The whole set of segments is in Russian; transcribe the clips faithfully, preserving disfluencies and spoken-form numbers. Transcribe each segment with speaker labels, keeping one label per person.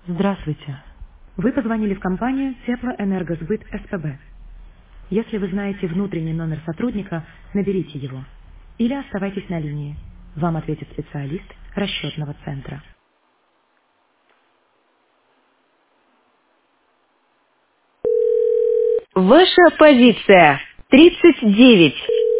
Speaker 1: Здравствуйте. Вы позвонили в компанию Теплоэнергосбыт СПБ. Если вы знаете внутренний номер сотрудника, наберите его. Или оставайтесь на линии. Вам ответит специалист расчетного центра.
Speaker 2: Ваша позиция тридцать девять.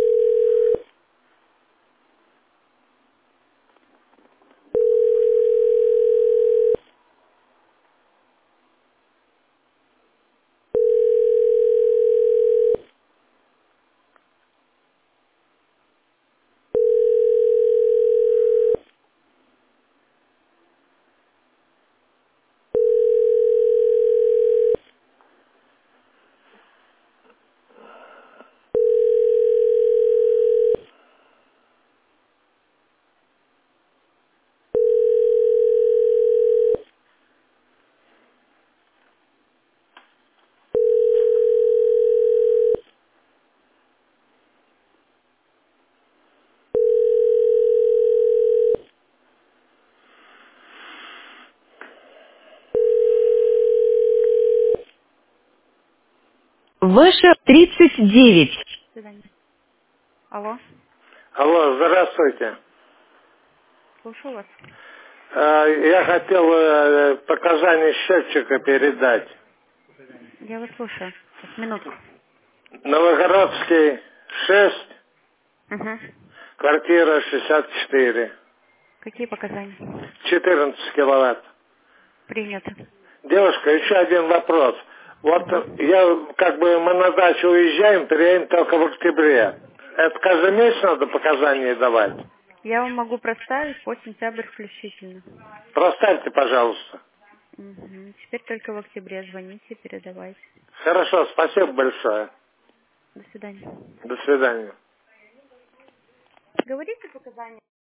Speaker 2: Ваша тридцать девять.
Speaker 3: До свидания. Алло,
Speaker 4: Алло, здравствуйте.
Speaker 3: слушаю вас.
Speaker 4: Э, Я хотел э, показания счетчика передать.
Speaker 3: Я вас слушаю. Сейчас, минутку.
Speaker 4: Новогородский шесть,
Speaker 3: Угу.
Speaker 4: квартира шестьдесят четыре,
Speaker 3: Какие показания?
Speaker 4: четырнадцать киловатт.
Speaker 3: Принято.
Speaker 4: Девушка, еще один вопрос. Вот э,
Speaker 3: Угу.
Speaker 4: я, как бы, мы на дачу уезжаем, приедем только в октябре. Это каждый месяц надо показания давать?
Speaker 3: Я вам могу проставить по сентябрь включительно.
Speaker 4: Проставьте, пожалуйста.
Speaker 3: Угу. Теперь только в октябре звоните, передавайте.
Speaker 4: Хорошо, спасибо большое.
Speaker 3: До свидания.
Speaker 4: До свидания.
Speaker 3: Говорите показания.